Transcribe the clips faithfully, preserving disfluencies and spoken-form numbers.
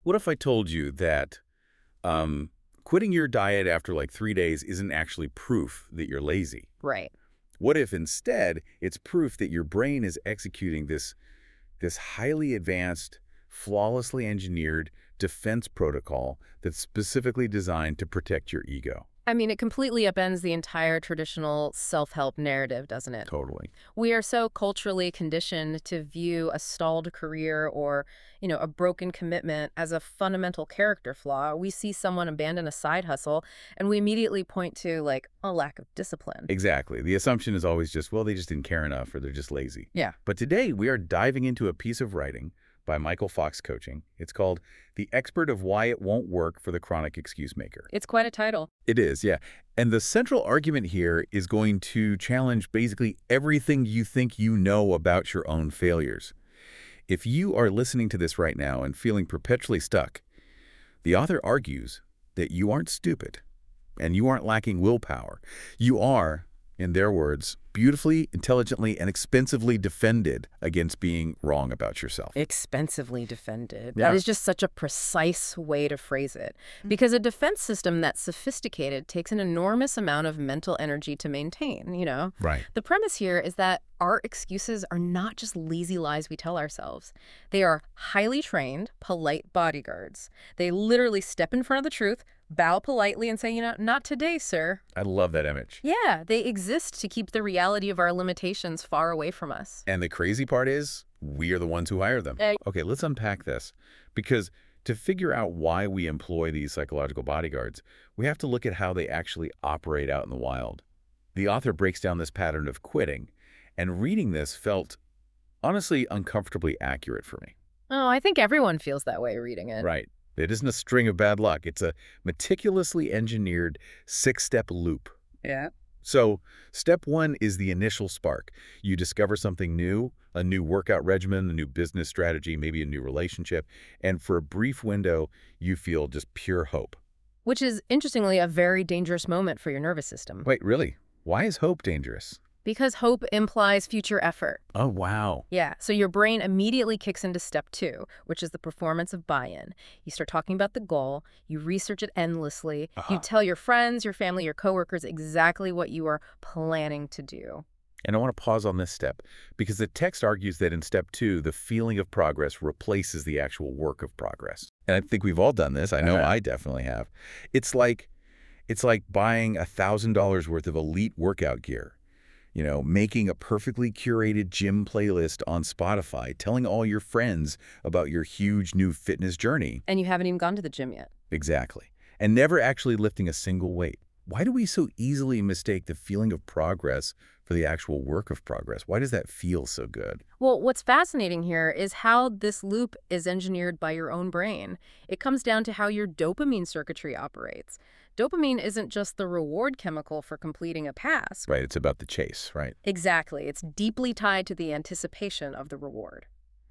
What if I told you that um, quitting your diet after like three days isn't actually proof that you're lazy? Right. What if instead it's proof that your brain is executing this, this highly advanced, flawlessly engineered defense protocol that's specifically designed to protect your ego? I mean, it completely upends the entire traditional self-help narrative, doesn't it? Totally. We are so culturally conditioned to view a stalled career or, you know, a broken commitment as a fundamental character flaw. We see someone abandon a side hustle, and we immediately point to, like, a lack of discipline. Exactly. The assumption is always just, well, they just didn't care enough or they're just lazy. Yeah. But today we are diving into a piece of writing by Michael Fox Coaching. It's called The Expert of Why It Won't Work for the Chronic Excuse Maker. It's quite a title. It is, yeah. And the central argument here is going to challenge basically everything you think you know about your own failures. If you are listening to this right now and feeling perpetually stuck, the author argues that you aren't stupid and you aren't lacking willpower. You are, in their words, beautifully, intelligently, and expensively defended against being wrong about yourself. Expensively defended. Yeah. That is just such a precise way to phrase it. Because a defense system that's sophisticated takes an enormous amount of mental energy to maintain, you know? Right. The premise here is that our excuses are not just lazy lies we tell ourselves. They are highly trained, polite bodyguards. They literally step in front of the truth, bow politely, and say, you know, not today, sir. I love that image. Yeah, they exist to keep the reality of our limitations far away from us. And the crazy part is, we are the ones who hire them. Uh, Okay, let's unpack this. Because to figure out why we employ these psychological bodyguards, we have to look at how they actually operate out in the wild. The author breaks down this pattern of quitting, and reading this felt, honestly, uncomfortably accurate for me. Oh, I think everyone feels that way reading it. Right. It isn't a string of bad luck. It's a meticulously engineered six-step loop. Yeah. So step one is the initial spark. You discover something new, a new workout regimen, a new business strategy, maybe a new relationship, and for a brief window, you feel just pure hope. Which is, interestingly, a very dangerous moment for your nervous system. Wait, really? Why is hope dangerous? Because hope implies future effort. Oh, wow. Yeah, so your brain immediately kicks into step two, which is the performance of buy-in. You start talking about the goal, you research it endlessly, Uh-huh. you tell your friends, your family, your coworkers exactly what you are planning to do. And I want to pause on this step, because the text argues that in step two, the feeling of progress replaces the actual work of progress. And I think we've all done this. I know Uh-huh. I definitely have. It's like, it's like buying one thousand dollars worth of elite workout gear. You know, making a perfectly curated gym playlist on Spotify, telling all your friends about your huge new fitness journey. And you haven't even gone to the gym yet. Exactly. And never actually lifting a single weight. Why do we so easily mistake the feeling of progress for the actual work of progress? Why does that feel so good? Well, what's fascinating here is how this loop is engineered by your own brain. It comes down to how your dopamine circuitry operates. Dopamine isn't just the reward chemical for completing a task. Right, it's about the chase, right? Exactly. It's deeply tied to the anticipation of the reward.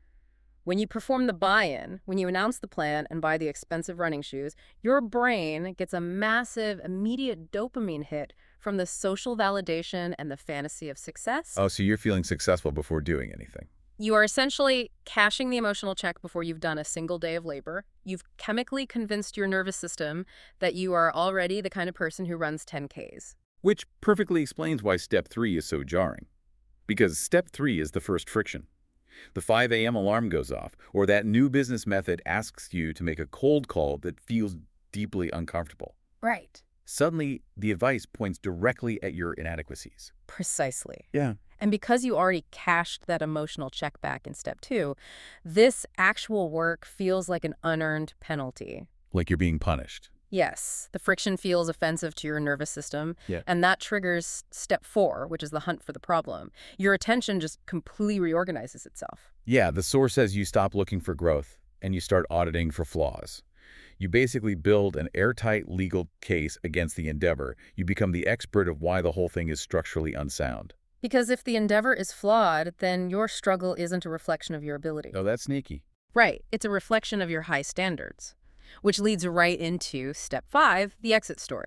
When you perform the buy-in, when you announce the plan and buy the expensive running shoes, your brain gets a massive, immediate dopamine hit from the social validation and the fantasy of success. Oh, so you're feeling successful before doing anything. You are essentially cashing the emotional check before you've done a single day of labor. You've chemically convinced your nervous system that you are already the kind of person who runs ten Ks. Which perfectly explains why step three is so jarring. Because step three is the first friction. The five A M alarm goes off, or that new business method asks you to make a cold call that feels deeply uncomfortable. Right. Suddenly, the advice points directly at your inadequacies. Precisely. Yeah. And because you already cashed that emotional check back in step two, this actual work feels like an unearned penalty. Like you're being punished. Yes, the friction feels offensive to your nervous system, Yeah. and that triggers step four, which is the hunt for the problem. Your attention just completely reorganizes itself. Yeah, the source says you stop looking for growth, and you start auditing for flaws. You basically build an airtight legal case against the endeavor. You become the expert of why the whole thing is structurally unsound. Because if the endeavor is flawed, then your struggle isn't a reflection of your ability. Oh, that's sneaky. Right, it's a reflection of your high standards. Which leads right into step five, the exit story.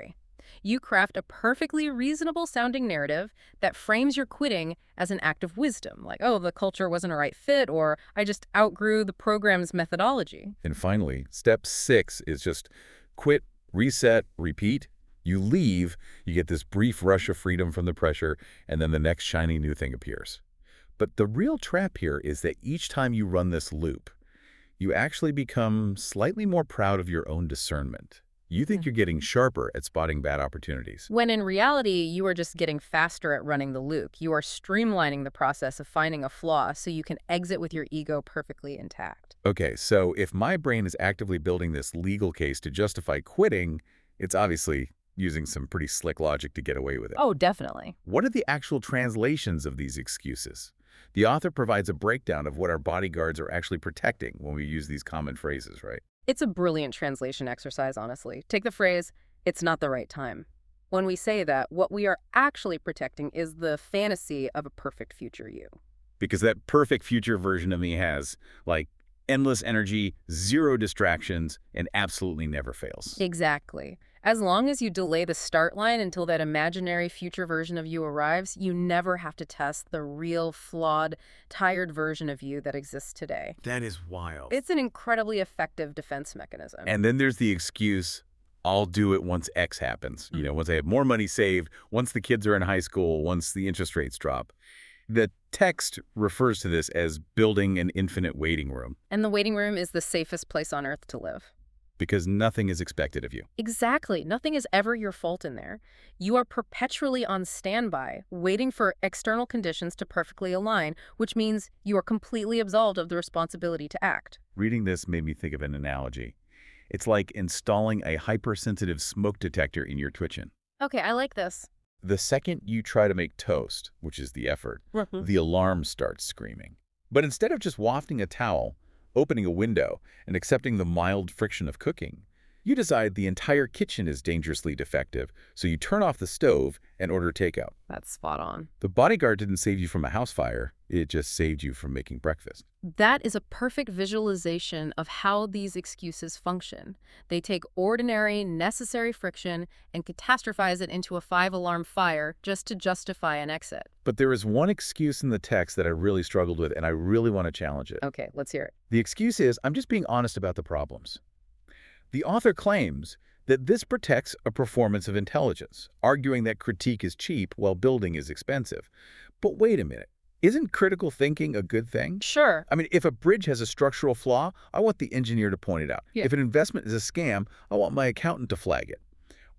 You craft a perfectly reasonable-sounding narrative that frames your quitting as an act of wisdom, like, oh, the culture wasn't a right fit, or I just outgrew the program's methodology. And finally, step six is just quit, reset, repeat. You leave, you get this brief rush of freedom from the pressure, and then the next shiny new thing appears. But the real trap here is that each time you run this loop, you actually become slightly more proud of your own discernment. You think you're getting sharper at spotting bad opportunities. When in reality, you are just getting faster at running the loop. You are streamlining the process of finding a flaw so you can exit with your ego perfectly intact. Okay, so if my brain is actively building this legal case to justify quitting, it's obviously using some pretty slick logic to get away with it. Oh, definitely. What are the actual translations of these excuses? The author provides a breakdown of what our bodyguards are actually protecting when we use these common phrases, right? It's a brilliant translation exercise, honestly. Take the phrase, "it's not the right time." When we say that, what we are actually protecting is the fantasy of a perfect future you. Because that perfect future version of me has, like, endless energy, zero distractions, and absolutely never fails. Exactly. As long as you delay the start line until that imaginary future version of you arrives, you never have to test the real, flawed, tired version of you that exists today. That is wild. It's an incredibly effective defense mechanism. And then there's the excuse, I'll do it once X happens. You know, once I have more money saved, once the kids are in high school, once the interest rates drop. The text refers to this as building an infinite waiting room. And the waiting room is the safest place on earth to live. Because nothing is expected of you. Exactly. Nothing is ever your fault in there. You are perpetually on standby, waiting for external conditions to perfectly align, which means you are completely absolved of the responsibility to act. Reading this made me think of an analogy. It's like installing a hypersensitive smoke detector in your kitchen. Okay, I like this. The second you try to make toast, which is the effort, Mhm. the alarm starts screaming. But instead of just wafting a towel, opening a window, and accepting the mild friction of cooking, you decide the entire kitchen is dangerously defective, so you turn off the stove and order takeout. That's spot on. The bodyguard didn't save you from a house fire, it just saved you from making breakfast. That is a perfect visualization of how these excuses function. They take ordinary, necessary friction and catastrophize it into a five-alarm fire just to justify an exit. But there is one excuse in the text that I really struggled with, and I really want to challenge it. Okay, let's hear it. The excuse is, I'm just being honest about the problems. The author claims that this protects a performance of intelligence, arguing that critique is cheap while building is expensive. But wait a minute. Isn't critical thinking a good thing? Sure. I mean, if a bridge has a structural flaw, I want the engineer to point it out. Yeah. If an investment is a scam, I want my accountant to flag it.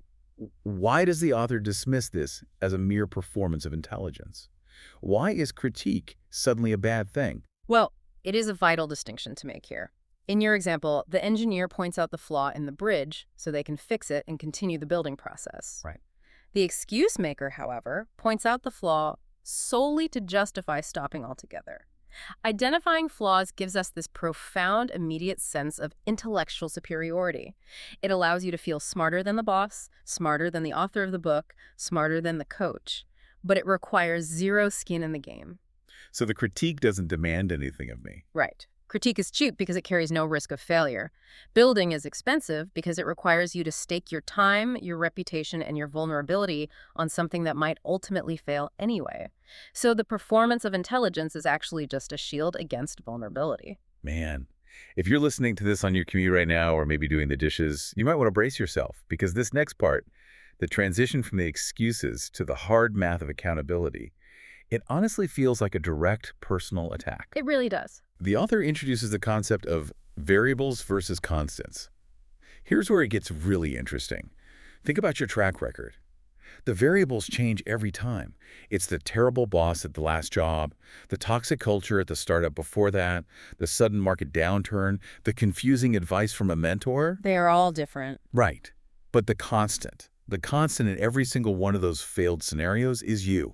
Why does the author dismiss this as a mere performance of intelligence? Why is critique suddenly a bad thing? Well, it is a vital distinction to make here. In your example, the engineer points out the flaw in the bridge so they can fix it and continue the building process. Right. The excuse maker, however, points out the flaw solely to justify stopping altogether. Identifying flaws gives us this profound, immediate sense of intellectual superiority. It allows you to feel smarter than the boss, smarter than the author of the book, smarter than the coach. But it requires zero skin in the game. So the critique doesn't demand anything of me. Right. Critique is cheap because it carries no risk of failure. Building is expensive because it requires you to stake your time, your reputation, and your vulnerability on something that might ultimately fail anyway. So the performance of intelligence is actually just a shield against vulnerability. Man, if you're listening to this on your commute right now or maybe doing the dishes, you might want to brace yourself because this next part, the transition from the excuses to the hard math of accountability, it honestly feels like a direct personal attack. It really does. The author introduces the concept of variables versus constants. Here's where it gets really interesting. Think about your track record. The variables change every time. It's the terrible boss at the last job, the toxic culture at the startup before that, the sudden market downturn, the confusing advice from a mentor. They are all different. Right. But the constant, the constant in every single one of those failed scenarios is you.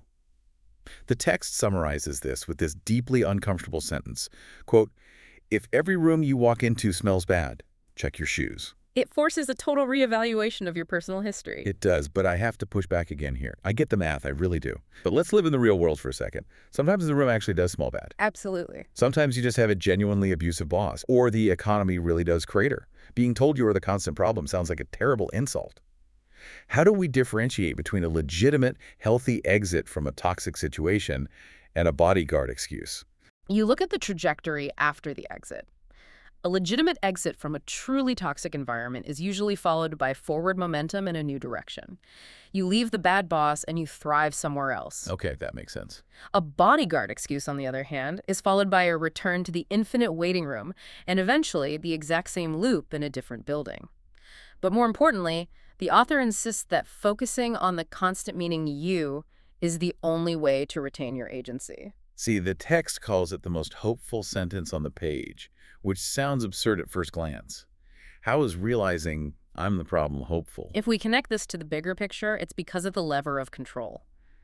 The text summarizes this with this deeply uncomfortable sentence. Quote, if every room you walk into smells bad, check your shoes. It forces a total reevaluation of your personal history. It does, but I have to push back again here. I get the math, I really do. But let's live in the real world for a second. Sometimes the room actually does smell bad. Absolutely. Sometimes you just have a genuinely abusive boss, or the economy really does crater. Being told you are the constant problem sounds like a terrible insult. How do we differentiate between a legitimate, healthy exit from a toxic situation and a bodyguard excuse? You look at the trajectory after the exit. A legitimate exit from a truly toxic environment is usually followed by forward momentum in a new direction. You leave the bad boss and you thrive somewhere else. Okay, that makes sense. A bodyguard excuse, on the other hand, is followed by a return to the infinite waiting room and eventually the exact same loop in a different building. But more importantly, the author insists that focusing on the constant meaning you is the only way to retain your agency. See, the text calls it the most hopeful sentence on the page, which sounds absurd at first glance. How is realizing I'm the problem hopeful? If we connect this to the bigger picture, it's because of the lever of control.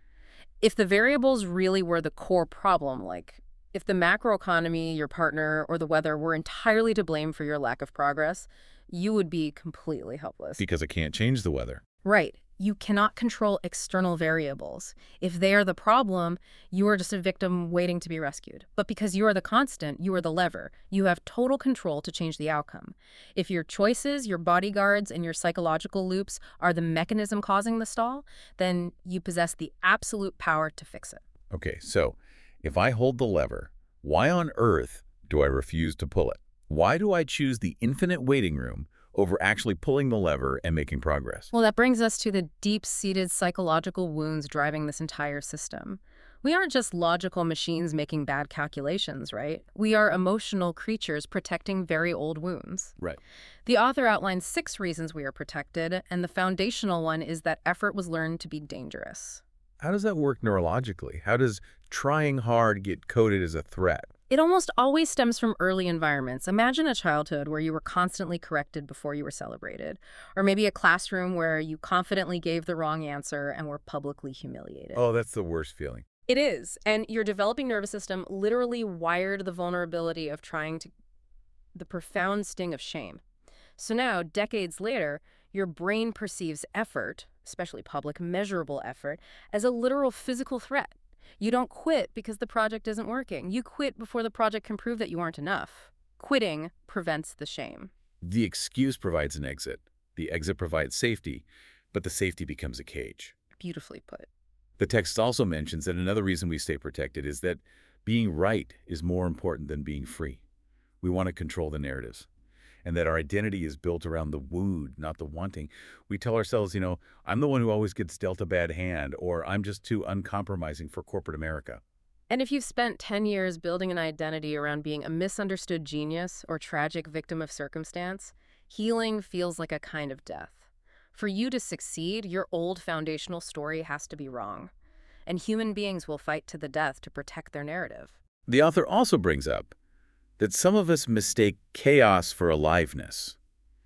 If the variables really were the core problem, like if the macroeconomy, your partner, or the weather were entirely to blame for your lack of progress, you would be completely helpless. Because I can't change the weather. Right. You cannot control external variables. If they are the problem, you are just a victim waiting to be rescued. But because you are the constant, you are the lever. You have total control to change the outcome. If your choices, your bodyguards, and your psychological loops are the mechanism causing the stall, then you possess the absolute power to fix it. Okay, so if I hold the lever, why on earth do I refuse to pull it? Why do I choose the infinite waiting room over actually pulling the lever and making progress? Well, that brings us to the deep-seated psychological wounds driving this entire system. We aren't just logical machines making bad calculations, right? We are emotional creatures protecting very old wounds. Right. The author outlines six reasons we are protected, and the foundational one is that effort was learned to be dangerous. How does that work neurologically? How does trying hard get coded as a threat? It almost always stems from early environments. Imagine a childhood where you were constantly corrected before you were celebrated, or maybe a classroom where you confidently gave the wrong answer and were publicly humiliated. Oh, that's the worst feeling. It is, and your developing nervous system literally wired the vulnerability of trying to, the profound sting of shame. So now, decades later, your brain perceives effort, especially public, measurable effort, as a literal physical threat. You don't quit because the project isn't working. You quit before the project can prove that you aren't enough. Quitting prevents the shame. The excuse provides an exit. The exit provides safety, but the safety becomes a cage. Beautifully put. The text also mentions that another reason we stay protected is that being right is more important than being free. We want to control the narratives, and that our identity is built around the wound, not the wanting. We tell ourselves, you know, I'm the one who always gets dealt a bad hand, or I'm just too uncompromising for corporate America. And if you've spent ten years building an identity around being a misunderstood genius or tragic victim of circumstance, healing feels like a kind of death. For you to succeed, your old foundational story has to be wrong. And human beings will fight to the death to protect their narrative. The author also brings up that some of us mistake chaos for aliveness.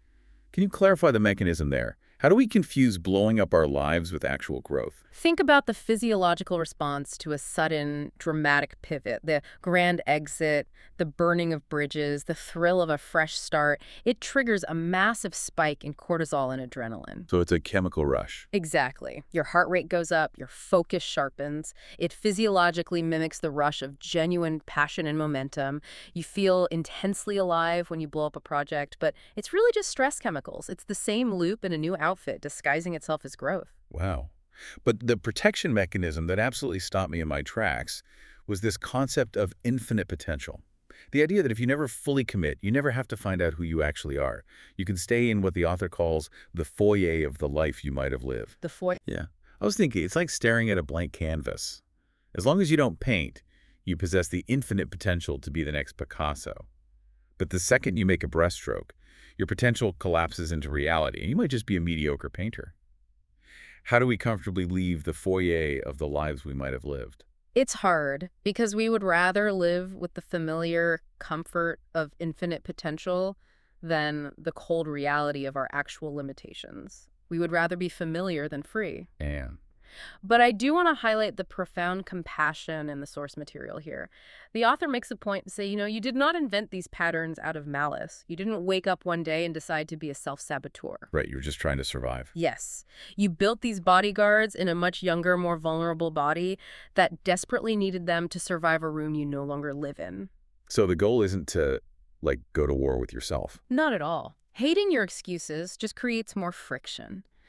Can you clarify the mechanism there? How do we confuse blowing up our lives with actual growth? Think about the physiological response to a sudden, dramatic pivot, the grand exit, the burning of bridges, the thrill of a fresh start. It triggers a massive spike in cortisol and adrenaline. So it's a chemical rush. Exactly. Your heart rate goes up, your focus sharpens. It physiologically mimics the rush of genuine passion and momentum. You feel intensely alive when you blow up a project, but it's really just stress chemicals. It's the same loop in a new outfit disguising itself as growth. Wow. But the protection mechanism that absolutely stopped me in my tracks was this concept of infinite potential. The idea that if you never fully commit, you never have to find out who you actually are. You can stay in what the author calls the foyer of the life you might have lived. The foyer. Yeah. I was thinking, it's like staring at a blank canvas. As long as you don't paint, you possess the infinite potential to be the next Picasso. But the second you make a brushstroke, your potential collapses into reality, and you might just be a mediocre painter. How do we comfortably leave the foyer of the lives we might have lived? It's hard because we would rather live with the familiar comfort of infinite potential than the cold reality of our actual limitations. We would rather be familiar than free. And But I do want to highlight the profound compassion in the source material here. The author makes a point to say, you know, you did not invent these patterns out of malice. You didn't wake up one day and decide to be a self-saboteur. right, you're just trying to survive. Yes, you built these bodyguards in a much younger, more vulnerable body that desperately needed them to survive a room you no longer live in. So the goal isn't to, like, go to war with yourself. Not at all. Hating your excuses just creates more friction.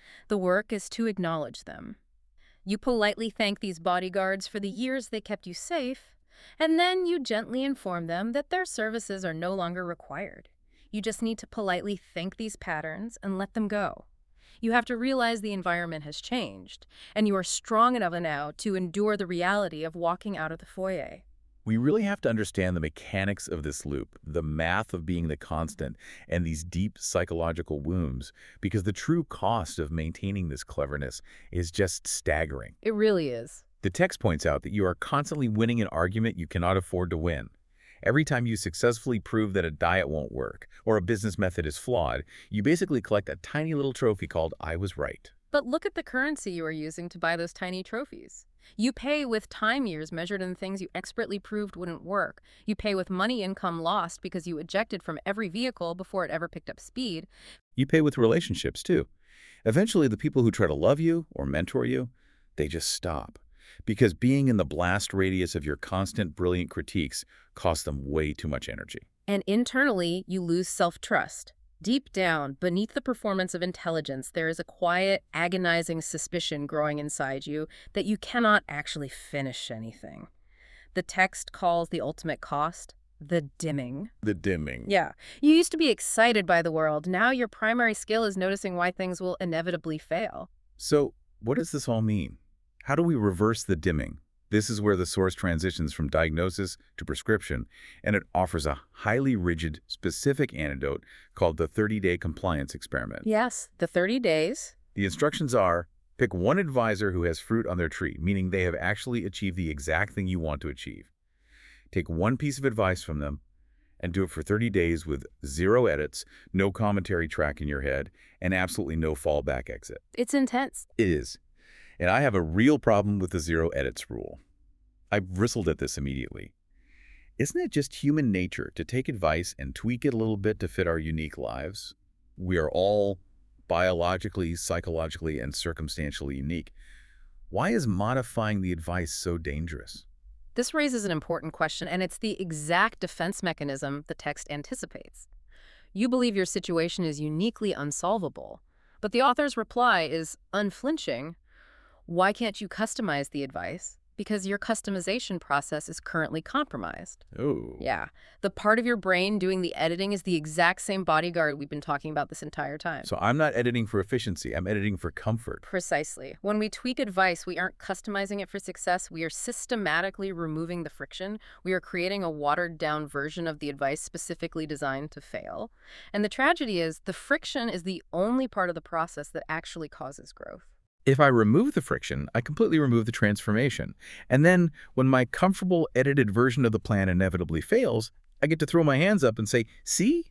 The work is to acknowledge them. You politely thank these bodyguards for the years they kept you safe, and then you gently inform them that their services are no longer required. You just need to politely thank these patterns and let them go. You have to realize the environment has changed, and you are strong enough now to endure the reality of walking out of the foyer. We really have to understand the mechanics of this loop, the math of being the constant, and these deep psychological wounds, because the true cost of maintaining this cleverness is just staggering. It really is. The text points out that you are constantly winning an argument you cannot afford to win. Every time you successfully prove that a diet won't work or a business method is flawed, you basically collect a tiny little trophy called "I was right." But look at the currency you are using to buy those tiny trophies. You pay with time years measured in things you expertly proved wouldn't work. You pay with money income lost because you ejected from every vehicle before it ever picked up speed. You pay with relationships, too. Eventually, the people who try to love you or mentor you, they just stop. Because being in the blast radius of your constant brilliant critiques costs them way too much energy. And internally, you lose self-trust. Deep down, beneath the performance of intelligence, there is a quiet, agonizing suspicion growing inside you that you cannot actually finish anything. The text calls the ultimate cost the dimming. The dimming. Yeah. You used to be excited by the world. Now your primary skill is noticing why things will inevitably fail. So, what does this all mean? How do we reverse the dimming? This is where the source transitions from diagnosis to prescription, and it offers a highly rigid, specific antidote called the thirty-day compliance experiment. Yes, the thirty days. The instructions are, pick one advisor who has fruit on their tree, meaning they have actually achieved the exact thing you want to achieve. Take one piece of advice from them and do it for thirty days with zero edits, no commentary track in your head, and absolutely no fallback exit. It's intense. It is. And I have a real problem with the zero edits rule. I bristled at this immediately. Isn't it just human nature to take advice and tweak it a little bit to fit our unique lives? We are all biologically, psychologically, and circumstantially unique. Why is modifying the advice so dangerous? This raises an important question, and it's the exact defense mechanism the text anticipates. You believe your situation is uniquely unsolvable, but the author's reply is unflinching. Why can't you customize the advice? Because your customization process is currently compromised. Oh. Yeah. The part of your brain doing the editing is the exact same bodyguard we've been talking about this entire time. So I'm not editing for efficiency. I'm editing for comfort. Precisely. When we tweak advice, we aren't customizing it for success. We are systematically removing the friction. We are creating a watered-down version of the advice specifically designed to fail. And the tragedy is the friction is the only part of the process that actually causes growth. If I remove the friction, I completely remove the transformation. And then, when my comfortable, edited version of the plan inevitably fails, I get to throw my hands up and say, see?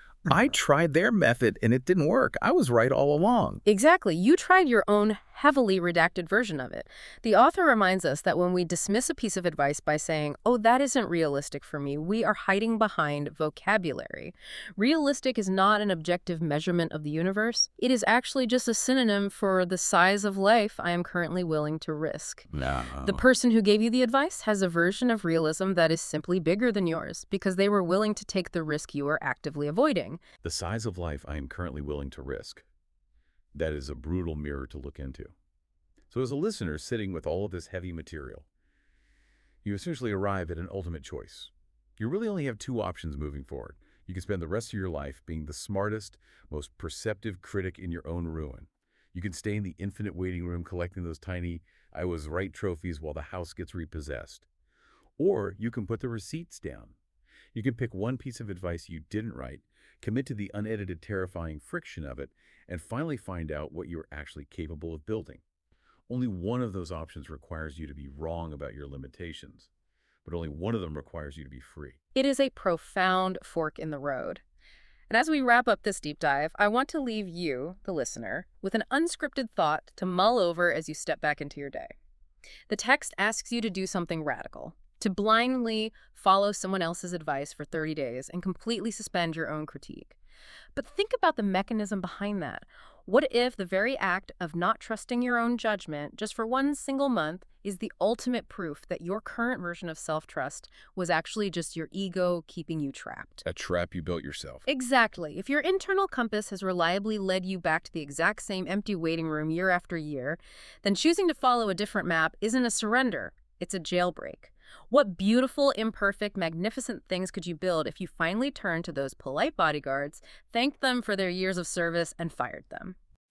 I tried their method and it didn't work. I was right all along. Exactly. You tried your own heavily redacted version of it. The author reminds us that when we dismiss a piece of advice by saying, oh, that isn't realistic for me, we are hiding behind vocabulary. Realistic is not an objective measurement of the universe. It is actually just a synonym for the size of life I am currently willing to risk. No. The person who gave you the advice has a version of realism that is simply bigger than yours because they were willing to take the risk you are actively avoiding. The size of life I am currently willing to risk. That is a brutal mirror to look into. So as a listener sitting with all of this heavy material, you essentially arrive at an ultimate choice. You really only have two options moving forward. You can spend the rest of your life being the smartest, most perceptive critic in your own ruin. You can stay in the infinite waiting room collecting those tiny I was right trophies while the house gets repossessed. Or you can put the receipts down. You can pick one piece of advice you didn't write, commit to the unedited, terrifying friction of it, and finally find out what you're actually capable of building. Only one of those options requires you to be wrong about your limitations, but only one of them requires you to be free. It is a profound fork in the road. And as we wrap up this deep dive, I want to leave you, the listener, with an unscripted thought to mull over as you step back into your day. The text asks you to do something radical, to blindly follow someone else's advice for thirty days and completely suspend your own critique. But think about the mechanism behind that. What if the very act of not trusting your own judgment just for one single month is the ultimate proof that your current version of self-trust was actually just your ego keeping you trapped. A trap you built yourself. Exactly. If your internal compass has reliably led you back to the exact same empty waiting room year after year, then choosing to follow a different map isn't a surrender, it's a jailbreak. What beautiful, imperfect, magnificent things could you build if you finally turned to those polite bodyguards, thanked them for their years of service, and fired them?